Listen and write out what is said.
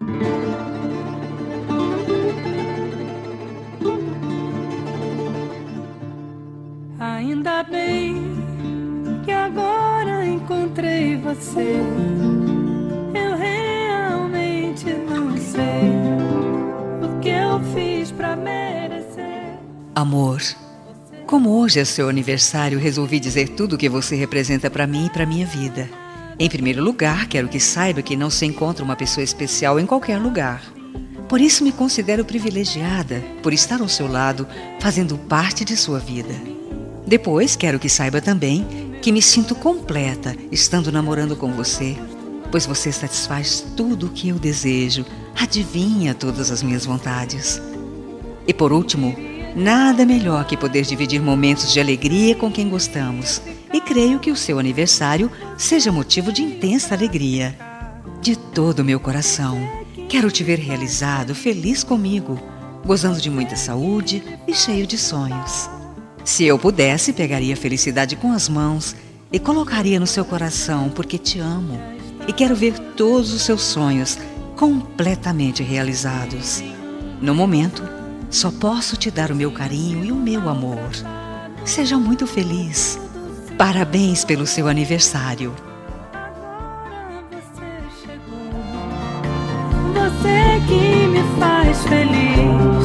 Ainda bem que agora encontrei você. Eu realmente não sei o que eu fiz pra merecer. Amor, como hoje é seu aniversário, resolvi dizer tudo o que você representa pra mim e pra minha vida. Em primeiro lugar, quero que saiba que não se encontra uma pessoa especial em qualquer lugar. Por isso me considero privilegiada por estar ao seu lado, fazendo parte de sua vida. Depois, quero que saiba também que me sinto completa estando namorando com você, pois você satisfaz tudo o que eu desejo, adivinha todas as minhas vontades. E por último, nada melhor que poder dividir momentos de alegria com quem gostamos. E creio que o seu aniversário seja motivo de intensa alegria. De todo o meu coração, quero te ver realizado, feliz comigo, gozando de muita saúde e cheio de sonhos. Se eu pudesse, pegaria a felicidade com as mãos e colocaria no seu coração, porque te amo e quero ver todos os seus sonhos completamente realizados. No momento, só posso te dar o meu carinho e o meu amor. Seja muito feliz. Parabéns pelo seu aniversário. Agora você chegou, você que me faz feliz.